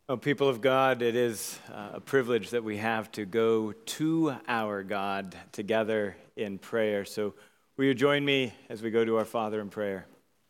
Oh, people of God, it is a privilege that we have to go to our God together in prayer. So will you join me as we go to our Father in prayer?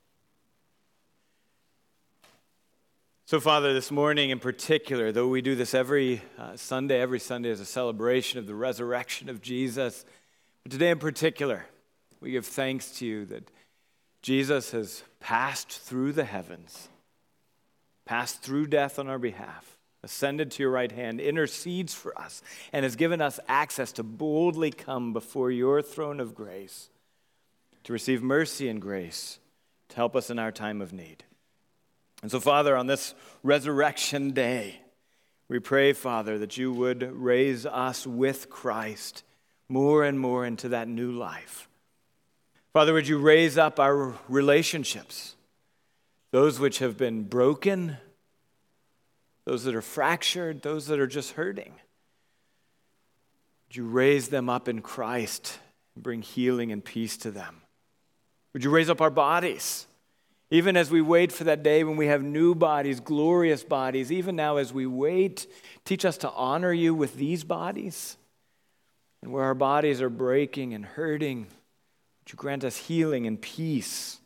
So, Father, this morning in particular, though we do this every Sunday is a celebration of the resurrection of Jesus, but today in particular, we give thanks to you that Jesus has passed through the heavens, passed through death on our behalf, ascended to your right hand, intercedes for us, and has given us access to boldly come before your throne of grace to receive mercy and grace to help us in our time of need. And so, Father, on this resurrection day, we pray, Father, that you would raise us with Christ more and more into that new life. Father, would you raise up our relationships, those which have been broken, those that are fractured, those that are just hurting. Would you raise them up in Christ and bring healing and peace to them? Would you raise up our bodies, even as we wait for that day when we have new bodies, glorious bodies, even now as we wait, teach us to honor you with these bodies. And where our bodies are breaking and hurting, would you grant us healing and peace?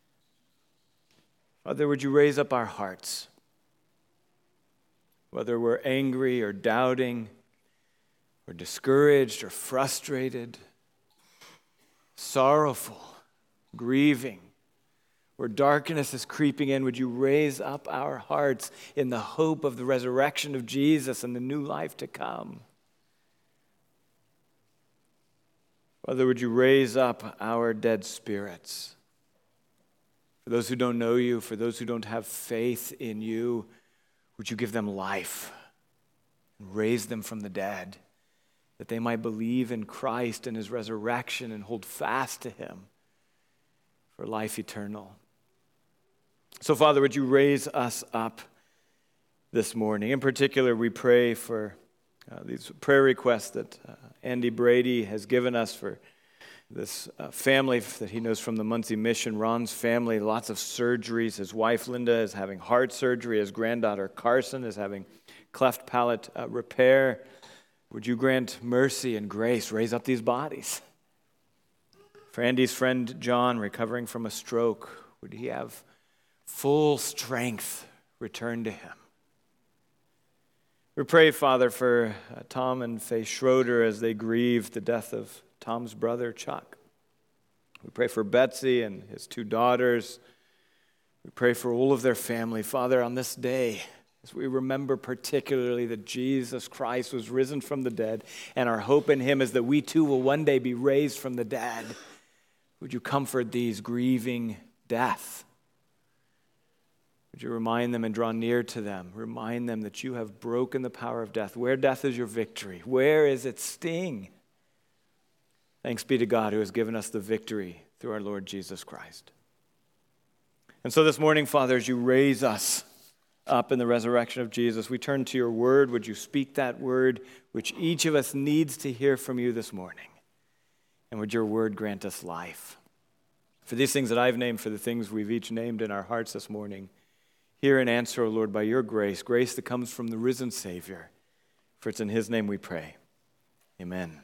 Father, would you raise up our hearts? Whether we're angry or doubting or discouraged or frustrated, sorrowful, grieving, where darkness is creeping in, would you raise up our hearts in the hope of the resurrection of Jesus and the new life to come? Father, would you raise up our dead spirits? For those who don't know you, for those who don't have faith in you, would you give them life and raise them from the dead, that they might believe in Christ and his resurrection and hold fast to him for life eternal? So, Father, would you raise us up this morning? In particular, we pray for these prayer requests that Andy Brady has given us for this family that he knows from the Muncie Mission, Ron's family, lots of surgeries. His wife, Linda, is having heart surgery. His granddaughter, Carson, is having cleft palate repair. Would you grant mercy and grace, raise up these bodies? For Andy's friend, John, recovering from a stroke, would he have full strength return to him? We pray, Father, for Tom and Faye Schroeder as they grieve the death of Tom's brother, Chuck. We pray for Betsy and his two daughters. We pray for all of their family. Father, on this day, as we remember particularly that Jesus Christ was risen from the dead, and our hope in him is that we too will one day be raised from the dead, would you comfort these grieving death? Would you remind them and draw near to them? Remind them that you have broken the power of death. Where death is your victory? Where is its sting? Thanks be to God who has given us the victory through our Lord Jesus Christ. And so this morning, Father, as you raise us up in the resurrection of Jesus, we turn to your word. Would you speak that word which each of us needs to hear from you this morning? And would your word grant us life? For these things that I've named, for the things we've each named in our hearts this morning, hear and answer, O Lord, by your grace, grace that comes from the risen Savior. For it's in his name we pray. Amen.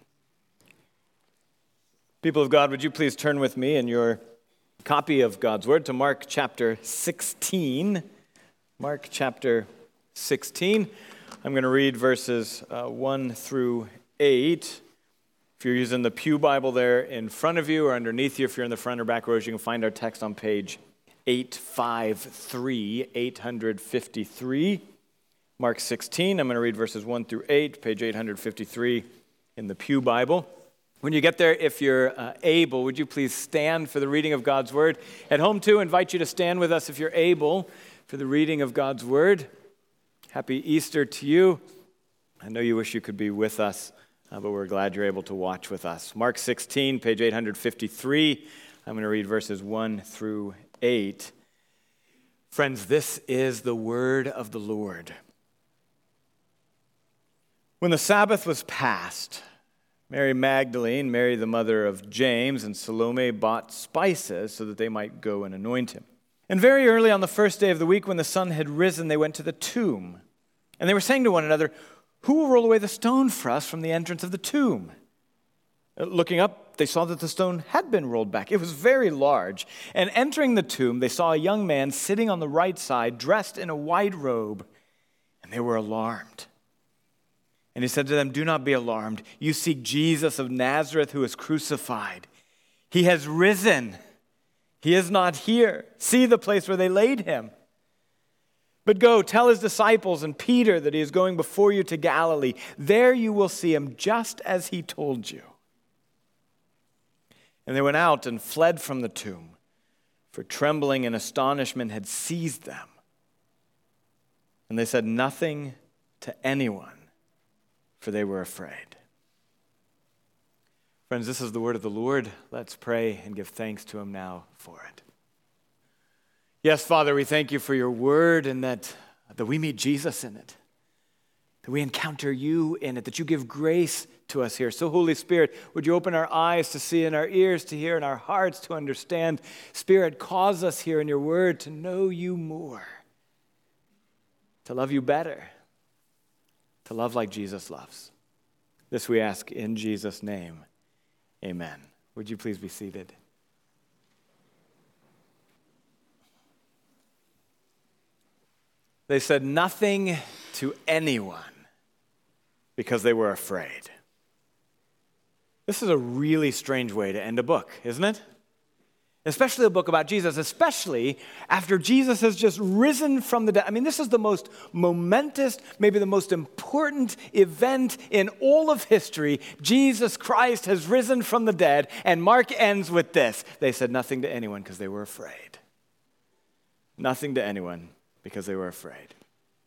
People of God, would you please turn with me in your copy of God's Word to Mark chapter 16. Mark chapter 16. I'm going to read verses 1 through 8. If you're using the Pew Bible there in front of you or underneath you, if you're in the front or back rows, you can find our text on page 853. Mark 16. I'm going to read verses 1 through 8, page 853 in the Pew Bible. When you get there, if you're able, would you please stand for the reading of God's Word? At home, too, I invite you to stand with us if you're able for the reading of God's Word. Happy Easter to you. I know you wish you could be with us, but we're glad you're able to watch with us. Mark 16, page 853. I'm going to read verses 1 through 8. Friends, this is the word of the Lord. When the Sabbath was past, Mary Magdalene, Mary the mother of James, and Salome bought spices so that they might go and anoint him. And very early on the first day of the week, when the sun had risen, they went to the tomb. And they were saying to one another, "Who will roll away the stone for us from the entrance of the tomb?" Looking up, they saw that the stone had been rolled back. It was very large. And entering the tomb, they saw a young man sitting on the right side, dressed in a white robe, and they were alarmed. And he said to them, "Do not be alarmed. You seek Jesus of Nazareth who was crucified. He has risen. He is not here. See the place where they laid him. But go, tell his disciples and Peter that he is going before you to Galilee. There you will see him just as he told you." And they went out and fled from the tomb, for trembling and astonishment had seized them. And they said nothing to anyone, for they were afraid. Friends, this is the word of the Lord. Let's pray and give thanks to him now for it. Yes, Father, we thank you for your word and that we meet Jesus in it, that we encounter you in it, that you give grace to us here. So, Holy Spirit, would you open our eyes to see and our ears to hear and our hearts to understand? Spirit, cause us here in your word to know you more, to love you better, to love like Jesus loves. This we ask in Jesus' name. Amen. Would you please be seated? They said nothing to anyone because they were afraid. This is a really strange way to end a book, isn't it? Especially a book about Jesus, especially after Jesus has just risen from the dead. I mean, this is the most momentous, maybe the most important event in all of history. Jesus Christ has risen from the dead, and Mark ends with this. They said nothing to anyone because they were afraid. Nothing to anyone because they were afraid.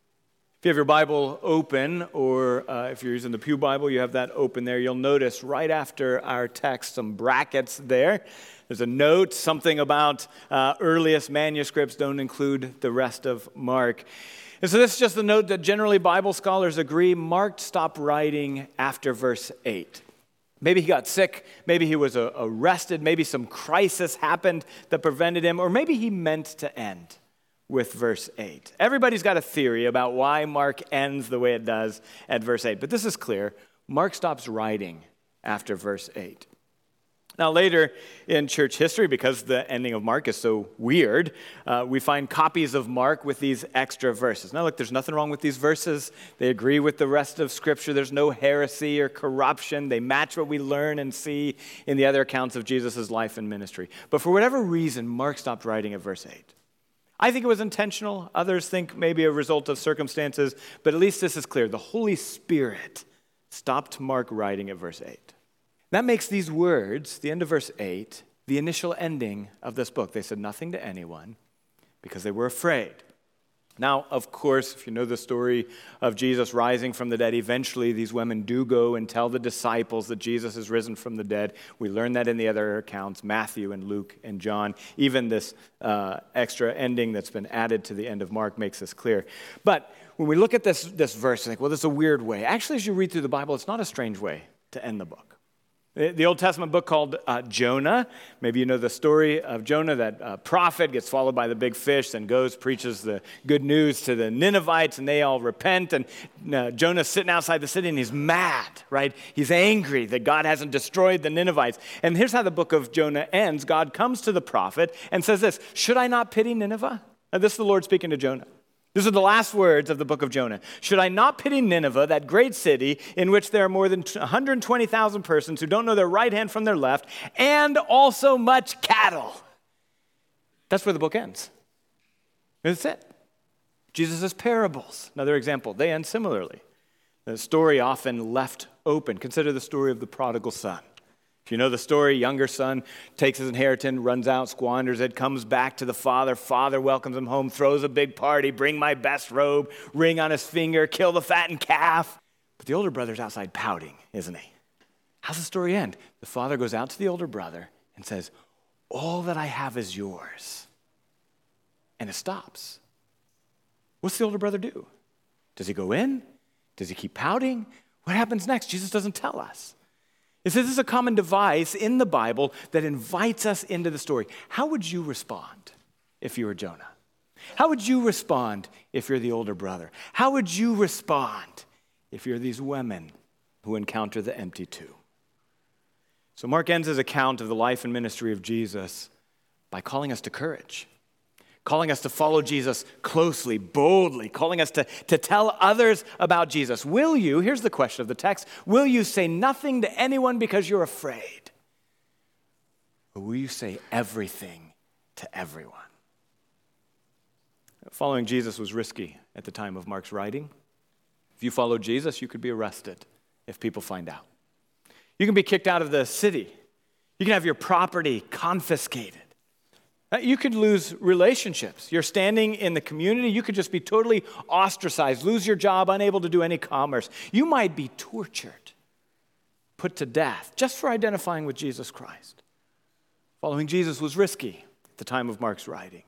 If you have your Bible open, or if you're using the Pew Bible, you have that open there, you'll notice right after our text some brackets there. There's a note, something about earliest manuscripts don't include the rest of Mark. And so this is just a note that generally Bible scholars agree Mark stopped writing after verse 8. Maybe he got sick, maybe he was arrested, maybe some crisis happened that prevented him, or maybe he meant to end with verse 8. Everybody's got a theory about why Mark ends the way it does at verse 8, but this is clear. Mark stops writing after verse 8. Now, later in church history, because the ending of Mark is so weird, we find copies of Mark with these extra verses. Now, look, there's nothing wrong with these verses. They agree with the rest of Scripture. There's no heresy or corruption. They match what we learn and see in the other accounts of Jesus' life and ministry. But for whatever reason, Mark stopped writing at verse 8. I think it was intentional. Others think maybe a result of circumstances. But at least this is clear. The Holy Spirit stopped Mark writing at verse 8. That makes these words, the end of verse 8, the initial ending of this book. They said nothing to anyone because they were afraid. Now, of course, if you know the story of Jesus rising from the dead, eventually these women do go and tell the disciples that Jesus has risen from the dead. We learn that in the other accounts, Matthew and Luke and John. Even this extra ending that's been added to the end of Mark makes this clear. But when we look at this verse, I think, well, this is a weird way. Actually, as you read through the Bible, it's not a strange way to end the book. The Old Testament book called Jonah. Maybe you know the story of Jonah, that prophet gets swallowed by the big fish, then goes, preaches the good news to the Ninevites, and they all repent. And Jonah's sitting outside the city, and he's mad, right? He's angry that God hasn't destroyed the Ninevites. And here's how the book of Jonah ends. God comes to the prophet and says this, "Should I not pity Nineveh?" Now, this is the Lord speaking to Jonah. These are the last words of the book of Jonah. "Should I not pity Nineveh, that great city in which there are more than 120,000 persons who don't know their right hand from their left, and also much cattle?" That's where the book ends. That's it. Jesus' parables, another example, they end similarly. The story often left open. Consider the story of the prodigal son. If you know the story, younger son takes his inheritance, runs out, squanders it, comes back to the father. Father welcomes him home, throws a big party, bring my best robe, ring on his finger, kill the fattened calf. But the older brother's outside pouting, isn't he? How's the story end? The father goes out to the older brother and says, "All that I have is yours." And it stops. What's the older brother do? Does he go in? Does he keep pouting? What happens next? Jesus doesn't tell us. It says this is a common device in the Bible that invites us into the story. How would you respond if you were Jonah? How would you respond if you're the older brother? How would you respond if you're these women who encounter the empty tomb? So Mark ends his account of the life and ministry of Jesus by calling us to courage, calling us to follow Jesus closely, boldly, calling us to tell others about Jesus. Will you, here's the question of the text, will you say nothing to anyone because you're afraid? Or will you say everything to everyone? Following Jesus was risky at the time of Mark's writing. If you followed Jesus, you could be arrested if people find out. You can be kicked out of the city. You can have your property confiscated. You could lose relationships. You're standing in the community. You could just be totally ostracized, lose your job, unable to do any commerce. You might be tortured, put to death, just for identifying with Jesus Christ. Following Jesus was risky at the time of Mark's writing.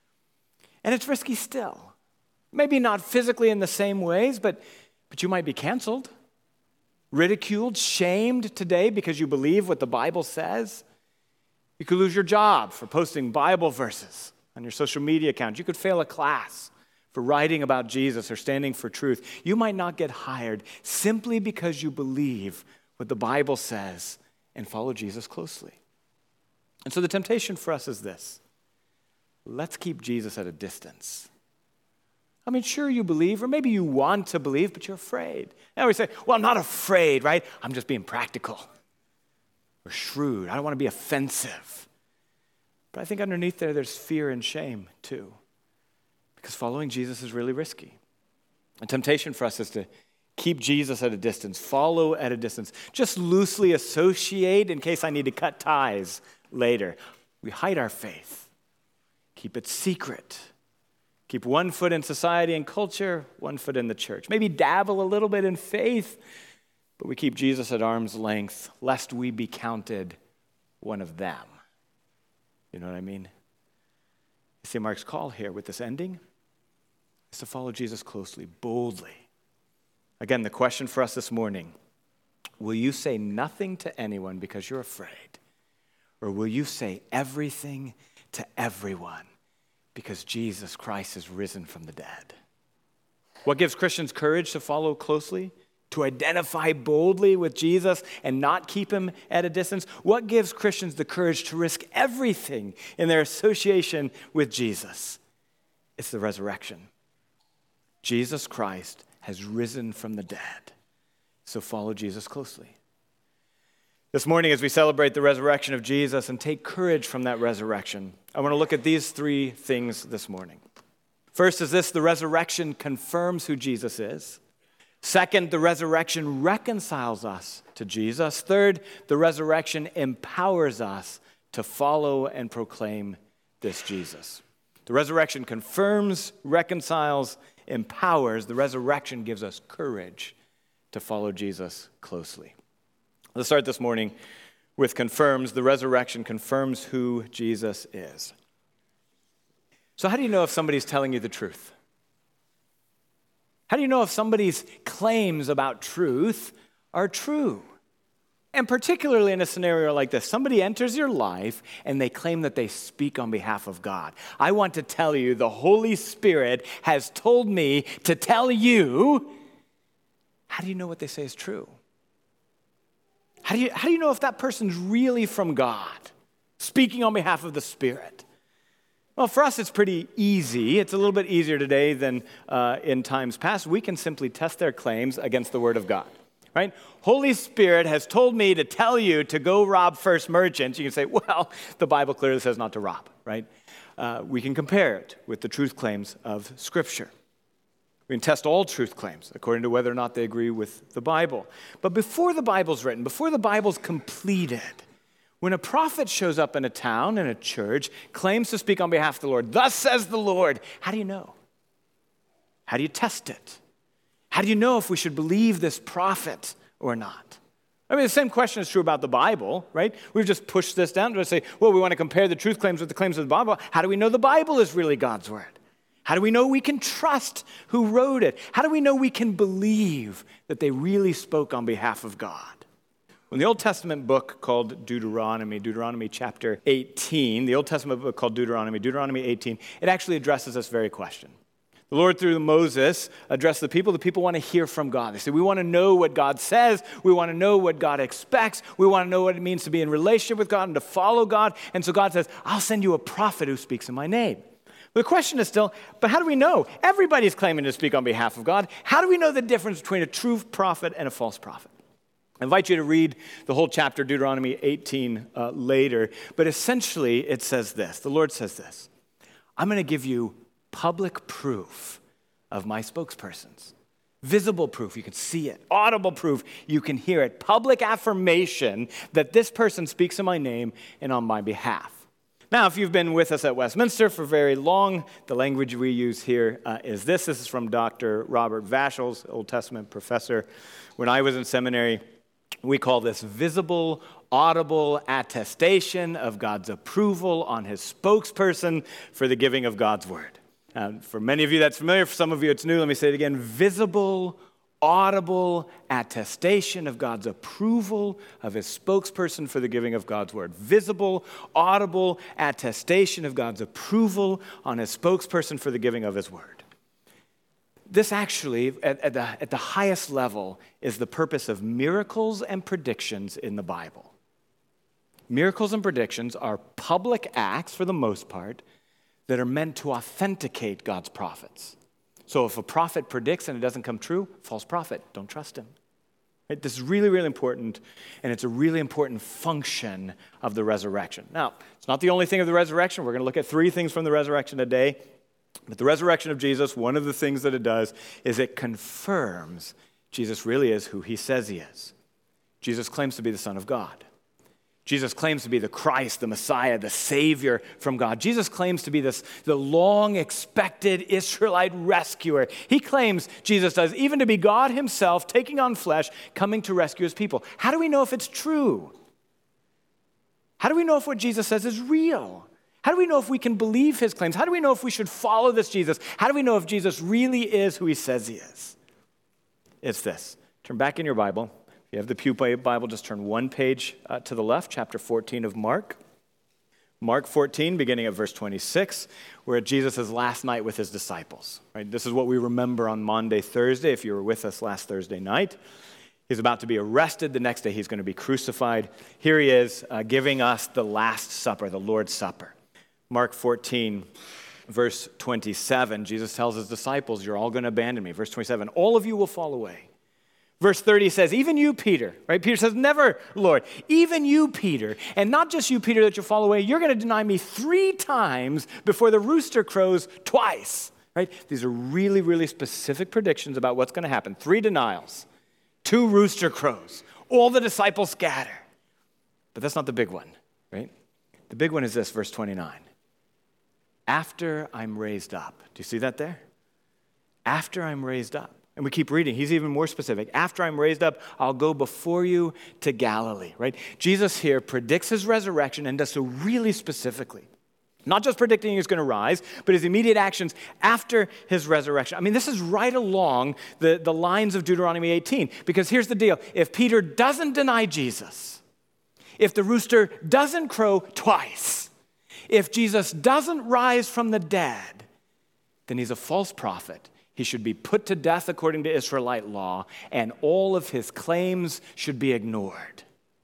And it's risky still. Maybe not physically in the same ways, but you might be canceled, ridiculed, shamed today because you believe what the Bible says. You could lose your job for posting Bible verses on your social media account. You could fail a class for writing about Jesus or standing for truth. You might not get hired simply because you believe what the Bible says and follow Jesus closely. And so the temptation for us is this. Let's keep Jesus at a distance. I mean, sure you believe, or maybe you want to believe, but you're afraid. Now we say, well, I'm not afraid, right? I'm just being practical or shrewd. I don't want to be offensive. But I think underneath there's fear and shame too, because following Jesus is really risky. The temptation for us is to keep Jesus at a distance, follow at a distance, just loosely associate in case I need to cut ties later. We hide our faith. Keep it secret. Keep one foot in society and culture, one foot in the church. Maybe dabble a little bit in faith, but we keep Jesus at arm's length, lest we be counted one of them. You know what I mean? You see Mark's call here with this ending is to follow Jesus closely, boldly. Again, the question for us this morning, will you say nothing to anyone because you're afraid? Or will you say everything to everyone because Jesus Christ is risen from the dead? What gives Christians courage to follow closely, to identify boldly with Jesus and not keep him at a distance? What gives Christians the courage to risk everything in their association with Jesus? It's the resurrection. Jesus Christ has risen from the dead, so follow Jesus closely. This morning, as we celebrate the resurrection of Jesus and take courage from that resurrection, I want to look at these three things this morning. First is this: the resurrection confirms who Jesus is. Second, the resurrection reconciles us to Jesus. Third, the resurrection empowers us to follow and proclaim this Jesus. The resurrection confirms, reconciles, empowers. The resurrection gives us courage to follow Jesus closely. Let's start this morning with confirms. The resurrection confirms who Jesus is. So how do you know if somebody's telling you the truth? How do you know if somebody's claims about truth are true? And particularly in a scenario like this, somebody enters your life and they claim that they speak on behalf of God. I want to tell you, the Holy Spirit has told me to tell you. How do you know what they say is true? How do you know if that person's really from God, speaking on behalf of the Spirit? Well, for us, it's pretty easy. It's a little bit easier today than in times past. We can simply test their claims against the Word of God, right? Holy Spirit has told me to tell you to go rob First Merchants. You can say, well, the Bible clearly says not to rob, right? We can compare it with the truth claims of Scripture. We can test all truth claims according to whether or not they agree with the Bible. But before the Bible's written, before the Bible's completed, when a prophet shows up in a town, in a church, claims to speak on behalf of the Lord, thus says the Lord, how do you know? How do you test it? How do you know if we should believe this prophet or not? I mean, the same question is true about the Bible, right? We've just pushed this down to say, well, we want to compare the truth claims with the claims of the Bible. How do we know the Bible is really God's word? How do we know we can trust who wrote it? How do we know we can believe that they really spoke on behalf of God? In the Old Testament book called Deuteronomy chapter 18, the Old Testament book called Deuteronomy 18, it actually addresses this very question. The Lord, through Moses, addressed the people. The people want to hear from God. They say, we want to know what God says. We want to know what God expects. We want to know what it means to be in relationship with God and to follow God. And so God says, I'll send you a prophet who speaks in my name. But the question is still, but how do we know? Everybody's claiming to speak on behalf of God. How do we know the difference between a true prophet and a false prophet? I invite you to read the whole chapter, Deuteronomy 18, later. But essentially, it says this. The Lord says this. I'm going to give you public proof of my spokespersons. Visible proof, you can see it. Audible proof, you can hear it. Public affirmation that this person speaks in my name and on my behalf. Now, if you've been with us at Westminster for very long, the language we use here is this. This is from Dr. Robert Vaschels, Old Testament professor. When I was in seminary, we call this visible, audible attestation of God's approval on his spokesperson for the giving of God's word. For many of you that's familiar, for some of you it's new, let me say it again. Visible, audible attestation of God's approval of his spokesperson for the giving of God's word. Visible, audible attestation of God's approval on his spokesperson for the giving of his word. This actually, at the highest level, is the purpose of miracles and predictions in the Bible. Miracles and predictions are public acts, for the most part, that are meant to authenticate God's prophets. So if a prophet predicts and it doesn't come true, false prophet, don't trust him. Right? This is really, really important, and it's a really important function of the resurrection. Now, it's not the only thing of the resurrection. We're going to look at 3 things from the resurrection today. But the resurrection of Jesus, one of the things that it does is it confirms Jesus really is who he says he is. Jesus claims to be the Son of God. Jesus claims to be the Christ, the Messiah, the Savior from God. Jesus claims to be the long-expected Israelite rescuer. He claims, Jesus does, even to be God himself, taking on flesh, coming to rescue his people. How do we know if it's true? How do we know if what Jesus says is real? How do we know if we can believe his claims? How do we know if we should follow this Jesus? How do we know if Jesus really is who he says he is? It's this. Turn back in your Bible. If you have the Pew Bible, just turn one page to the left, chapter 14 of Mark. Mark 14, beginning at verse 26, we're at Jesus' last night with his disciples. Right? This is what we remember on Maundy, Thursday, if you were with us last Thursday night. He's about to be arrested. The next day he's going to be crucified. Here he is giving us the Last Supper, the Lord's Supper. Mark 14, verse 27, Jesus tells his disciples, you're all going to abandon me. Verse 27, all of you will fall away. Verse 30 says, even you, Peter, right? Peter says, never, Lord. Even you, Peter, and not just you, Peter, that you'll fall away. You're going to deny me 3 times before the rooster crows twice, right? These are really, really specific predictions about what's going to happen. 3 denials, 2 rooster crows, all the disciples scatter. But that's not the big one, right? The big one is this, verse 29. After I'm raised up. Do you see that there? After I'm raised up. And we keep reading. He's even more specific. After I'm raised up, I'll go before you to Galilee, right? Jesus here predicts his resurrection and does so really specifically. Not just predicting he's going to rise, but his immediate actions after his resurrection. I mean, this is right along the lines of Deuteronomy 18. Because here's the deal. If Peter doesn't deny Jesus, if the rooster doesn't crow twice, if Jesus doesn't rise from the dead, then he's a false prophet. He should be put to death according to Israelite law, and all of his claims should be ignored.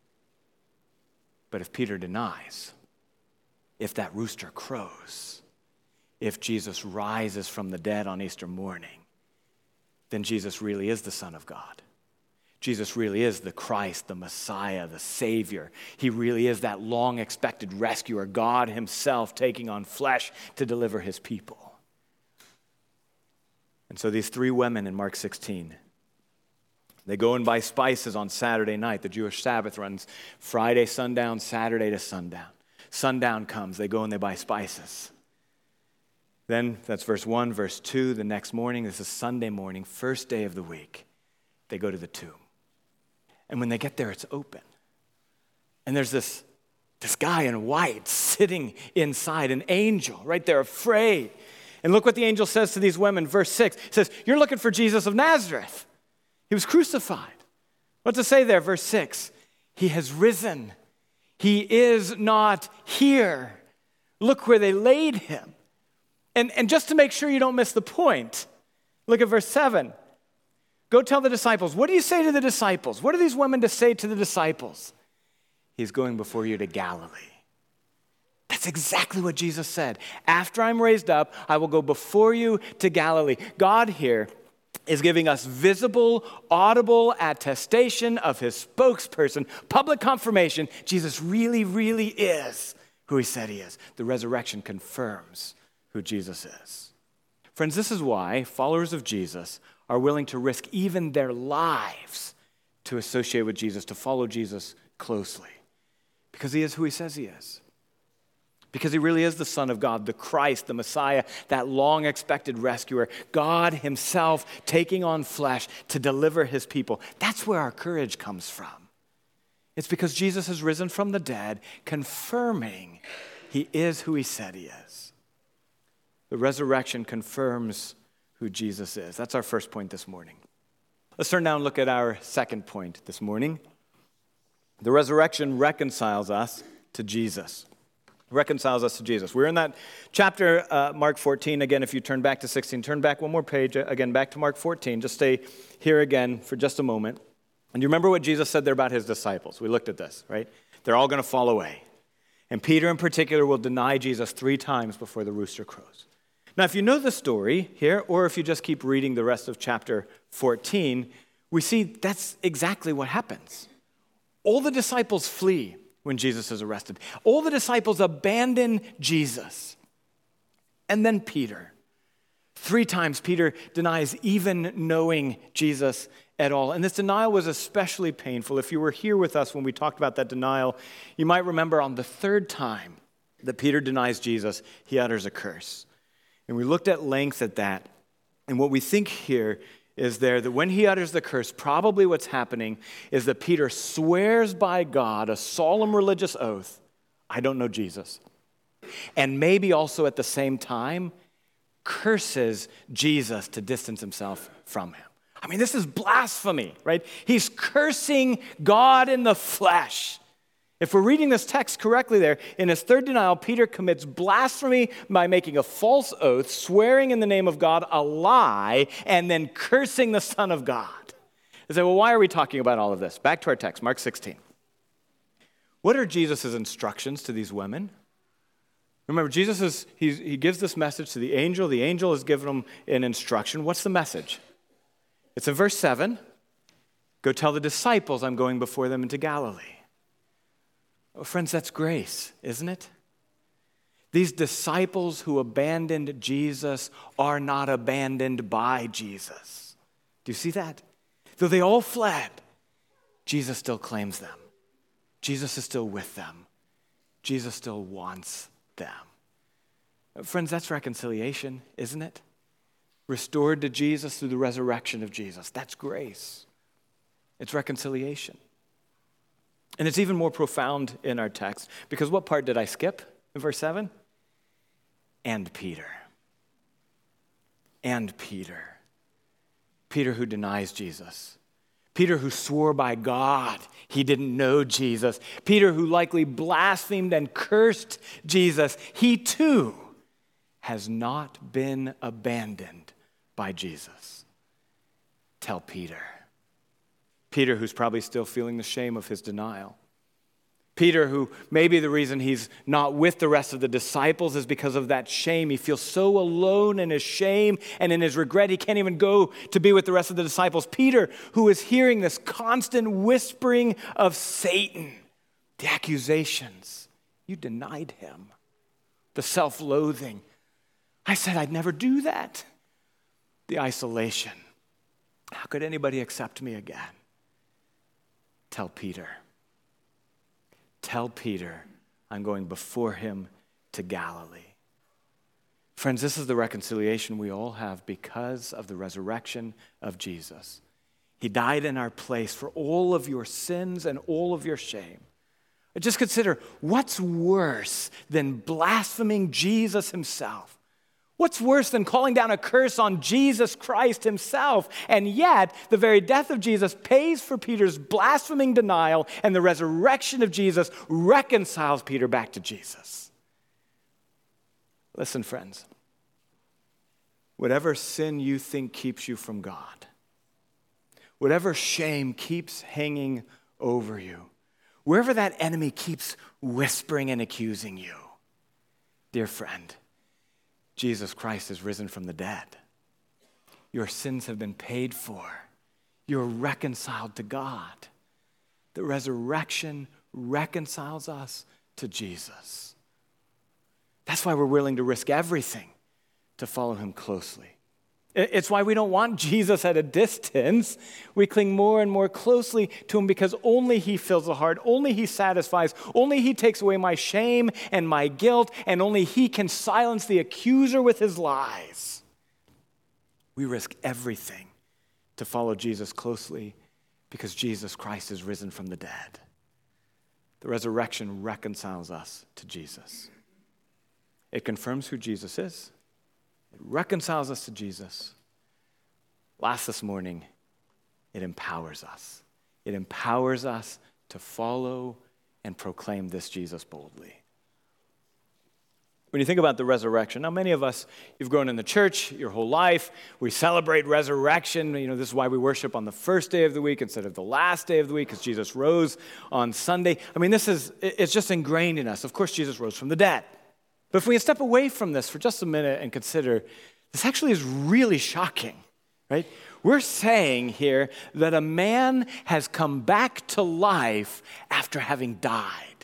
But if Peter denies, if that rooster crows, if Jesus rises from the dead on Easter morning, then Jesus really is the Son of God. Jesus really is the Christ, the Messiah, the Savior. He really is that long-expected rescuer, God himself taking on flesh to deliver his people. And so these 3 women in Mark 16, they go and buy spices on Saturday night. The Jewish Sabbath runs Friday sundown, Saturday to sundown. Sundown comes, they go and they buy spices. Then, that's verse 1, verse 2, the next morning, this is Sunday morning, first day of the week, they go to the tomb. And when they get there, it's open. And there's this guy in white sitting inside, an angel, right there, afraid. And look what the angel says to these women, verse 6. It says, you're looking for Jesus of Nazareth. He was crucified. What's it say there, verse 6? He has risen. He is not here. Look where they laid him. And just to make sure you don't miss the point, look at verse 7. Go tell the disciples. What do you say to the disciples? What are these women to say to the disciples? He's going before you to Galilee. That's exactly what Jesus said. After I'm raised up, I will go before you to Galilee. God here is giving us visible, audible attestation of his spokesperson, public confirmation. Jesus really, really is who he said he is. The resurrection confirms who Jesus is. Friends, this is why followers of Jesus are willing to risk even their lives to associate with Jesus, to follow Jesus closely. Because he is who he says he is. Because he really is the Son of God, the Christ, the Messiah, that long-expected rescuer, God himself taking on flesh to deliver his people. That's where our courage comes from. It's because Jesus has risen from the dead, confirming he is who he said he is. The resurrection confirms who Jesus is. That's our first point this morning. Let's turn now and look at our second point this morning. The resurrection reconciles us to Jesus. Reconciles us to Jesus. We're in that chapter, Mark 14. Again, if you turn back to 16, turn back one more page, again, back to Mark 14. Just stay here again for just a moment. And you remember what Jesus said there about his disciples? We looked at this, right? They're all going to fall away. And Peter in particular will deny Jesus 3 times before the rooster crows. Now, if you know the story here, or if you just keep reading the rest of chapter 14, we see that's exactly what happens. All the disciples flee when Jesus is arrested. All the disciples abandon Jesus. And then Peter. 3 times Peter denies even knowing Jesus at all. And this denial was especially painful. If you were here with us when we talked about that denial, you might remember on the 3rd time that Peter denies Jesus, he utters a curse. And we looked at length at that. And what we think here is there that when he utters the curse, probably what's happening is that Peter swears by God a solemn religious oath, I don't know Jesus. And maybe also at the same time, curses Jesus to distance himself from him. I mean, this is blasphemy, right? He's cursing God in the flesh. If we're reading this text correctly there, in his 3rd denial, Peter commits blasphemy by making a false oath, swearing in the name of God a lie, and then cursing the Son of God. You say, well, why are we talking about all of this? Back to our text, Mark 16. What are Jesus' instructions to these women? Remember, he gives this message to the angel. The angel has given him an instruction. What's the message? It's in verse 7. Go tell the disciples I'm going before them into Galilee. Oh, friends, that's grace, isn't it? These disciples who abandoned Jesus are not abandoned by Jesus. Do you see that? Though they all fled, Jesus still claims them. Jesus is still with them. Jesus still wants them. Friends, that's reconciliation, isn't it? Restored to Jesus through the resurrection of Jesus. That's grace. It's reconciliation. And it's even more profound in our text, because what part did I skip in verse 7? And Peter. And Peter. Peter who denies Jesus. Peter who swore by God he didn't know Jesus. Peter who likely blasphemed and cursed Jesus. He too has not been abandoned by Jesus. Tell Peter. Peter, who's probably still feeling the shame of his denial. Peter, who maybe the reason he's not with the rest of the disciples is because of that shame. He feels so alone in his shame and in his regret, he can't even go to be with the rest of the disciples. Peter, who is hearing this constant whispering of Satan, the accusations. You denied him. The self-loathing. I said I'd never do that. The isolation. How could anybody accept me again? Tell Peter. Tell Peter I'm going before him to Galilee. Friends, this is the reconciliation we all have because of the resurrection of Jesus. He died in our place for all of your sins and all of your shame. Just consider, what's worse than blaspheming Jesus himself? What's worse than calling down a curse on Jesus Christ himself? And yet, the very death of Jesus pays for Peter's blaspheming denial, and the resurrection of Jesus reconciles Peter back to Jesus. Listen, friends. Whatever sin you think keeps you from God, whatever shame keeps hanging over you, wherever that enemy keeps whispering and accusing you, dear friend, Jesus Christ is risen from the dead. Your sins have been paid for. You're reconciled to God. The resurrection reconciles us to Jesus. That's why we're willing to risk everything to follow him closely. It's why we don't want Jesus at a distance. We cling more and more closely to him because only he fills the heart, only he satisfies, only he takes away my shame and my guilt, and only he can silence the accuser with his lies. We risk everything to follow Jesus closely because Jesus Christ is risen from the dead. The resurrection reconciles us to Jesus. It confirms who Jesus is. It reconciles us to Jesus. Last this morning, it empowers us. It empowers us to follow and proclaim this Jesus boldly. When you think about the resurrection, now many of us, you've grown in the church your whole life. We celebrate resurrection. This is why we worship on the first day of the week instead of the last day of the week, because Jesus rose on Sunday. It's just ingrained in us. Of course, Jesus rose from the dead. But if we step away from this for just a minute and consider, this actually is really shocking, right? We're saying here that a man has come back to life after having died.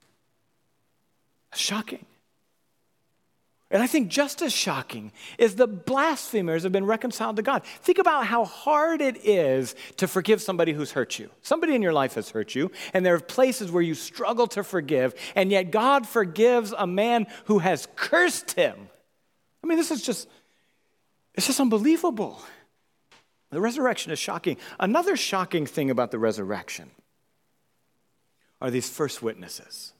That's shocking. And I think just as shocking is the blasphemers have been reconciled to God. Think about how hard it is to forgive somebody who's hurt you. Somebody in your life has hurt you, and there are places where you struggle to forgive, and yet God forgives a man who has cursed him. It's just unbelievable. The resurrection is shocking. Another shocking thing about the resurrection are these first witnesses.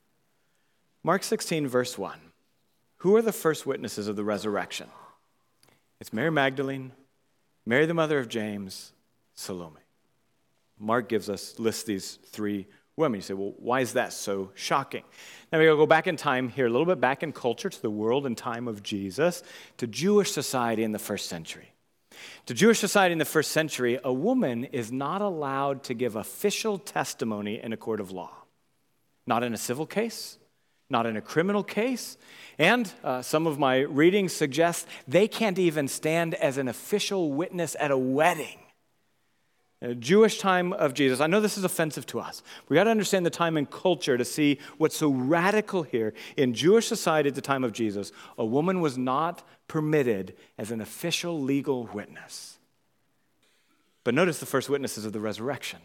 Mark 16, verse 1. Who are the first witnesses of the resurrection? It's Mary Magdalene, Mary the mother of James, Salome. Mark lists these three women. You say, well, why is that so shocking? Now we're going to go back in time here, a little bit back in culture to the world and time of Jesus, to Jewish society in the first century. To Jewish society in the first century, a woman is not allowed to give official testimony in a court of law. Not in a civil case, not in a criminal case, and some of my readings suggest they can't even stand as an official witness at a wedding. Jewish time of Jesus. I know this is offensive to us. We got to understand the time and culture to see what's so radical here. In Jewish society at the time of Jesus, a woman was not permitted as an official legal witness. But notice the first witnesses of the resurrection.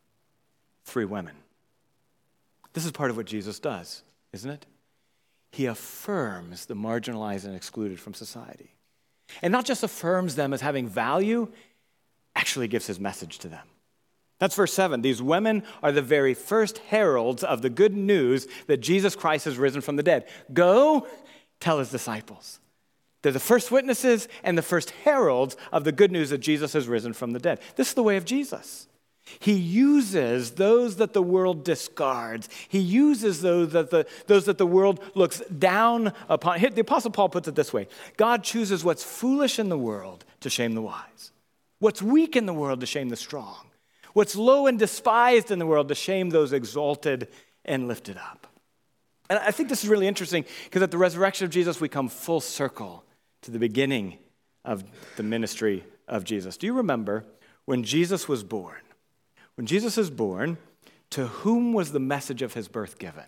3 women. This is part of what Jesus does, isn't it? He affirms the marginalized and excluded from society. And not just affirms them as having value, actually gives his message to them. That's verse 7. These women are the very first heralds of the good news that Jesus Christ has risen from the dead. Go, tell his disciples. They're the first witnesses and the first heralds of the good news that Jesus has risen from the dead. This is the way of Jesus. He uses those that the world discards. He uses those that the world looks down upon. The Apostle Paul puts it this way. God chooses what's foolish in the world to shame the wise. What's weak in the world to shame the strong. What's low and despised in the world to shame those exalted and lifted up. And I think this is really interesting because at the resurrection of Jesus, we come full circle to the beginning of the ministry of Jesus. Do you remember when Jesus was born? When Jesus is born, to whom was the message of his birth given?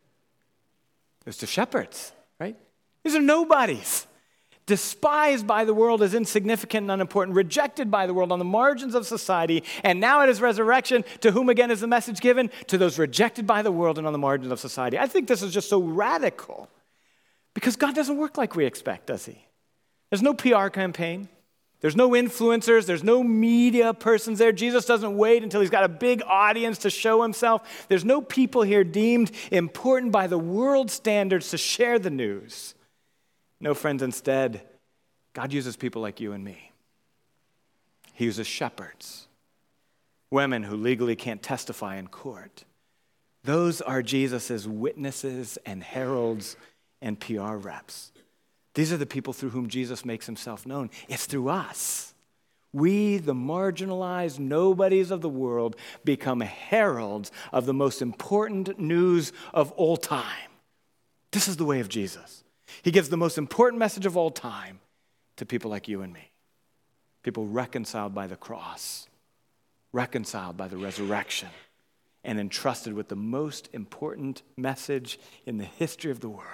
It was to shepherds, right? These are nobodies. Despised by the world as insignificant and unimportant, rejected by the world on the margins of society, and now at his resurrection, to whom again is the message given? To those rejected by the world and on the margins of society. I think this is just so radical because God doesn't work like we expect, does he? There's no PR campaign. There's no influencers. There's no media persons there. Jesus doesn't wait until he's got a big audience to show himself. There's no people here deemed important by the world standards to share the news. No, friends, instead, God uses people like you and me. He uses shepherds, women who legally can't testify in court. Those are Jesus' witnesses and heralds and PR reps. These are the people through whom Jesus makes himself known. It's through us. We, the marginalized nobodies of the world, become heralds of the most important news of all time. This is the way of Jesus. He gives the most important message of all time to people like you and me. People reconciled by the cross, reconciled by the resurrection, and entrusted with the most important message in the history of the world.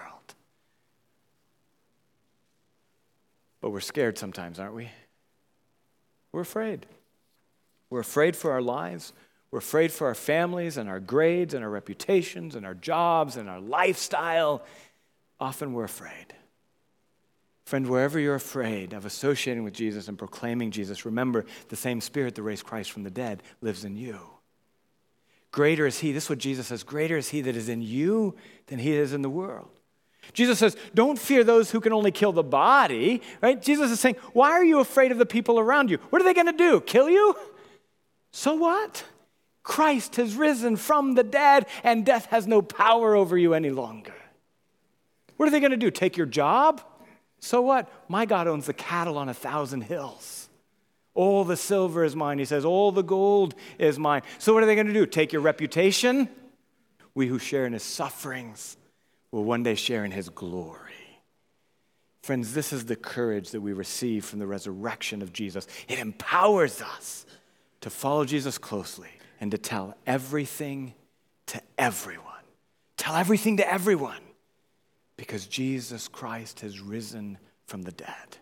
But we're scared sometimes, aren't we? We're afraid. We're afraid for our lives. We're afraid for our families and our grades and our reputations and our jobs and our lifestyle. Often we're afraid. Friend, wherever you're afraid of associating with Jesus and proclaiming Jesus, remember the same Spirit that raised Christ from the dead lives in you. Greater is he, this is what Jesus says, greater is he that is in you than he is in the world. Jesus says, don't fear those who can only kill the body, right? Jesus is saying, why are you afraid of the people around you? What are they going to do? Kill you? So what? Christ has risen from the dead and death has no power over you any longer. What are they going to do? Take your job? So what? My God owns the cattle on 1,000 hills. All the silver is mine, he says. All the gold is mine. So what are they going to do? Take your reputation? We who share in his sufferings will one day share in his glory. Friends, this is the courage that we receive from the resurrection of Jesus. It empowers us to follow Jesus closely and to tell everything to everyone. Tell everything to everyone because Jesus Christ has risen from the dead.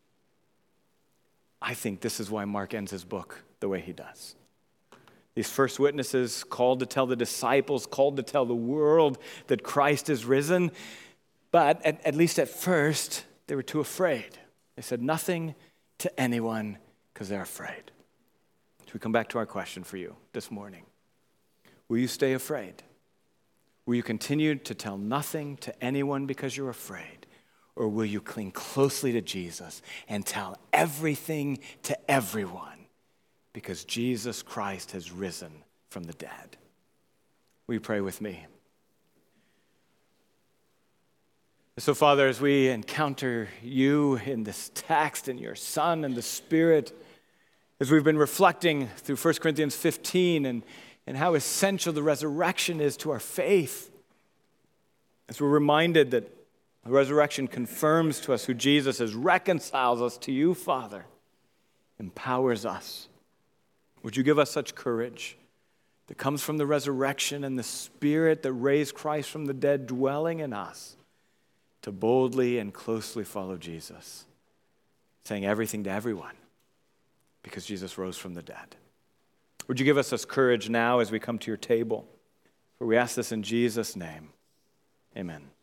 I think this is why Mark ends his book the way he does. These first witnesses called to tell the disciples, called to tell the world that Christ is risen. But at least at first, they were too afraid. They said nothing to anyone because they're afraid. So we come back to our question for you this morning. Will you stay afraid? Will you continue to tell nothing to anyone because you're afraid? Or will you cling closely to Jesus and tell everything to everyone? Because Jesus Christ has risen from the dead. Will you pray with me? So, Father, as we encounter you in this text and your Son and the Spirit, as we've been reflecting through 1 Corinthians 15 and how essential the resurrection is to our faith, as we're reminded that the resurrection confirms to us who Jesus is, reconciles us to you, Father, empowers us. Would you give us such courage that comes from the resurrection and the Spirit that raised Christ from the dead dwelling in us to boldly and closely follow Jesus, saying everything to everyone because Jesus rose from the dead. Would you give us this courage now as we come to your table? For we ask this in Jesus' name. Amen.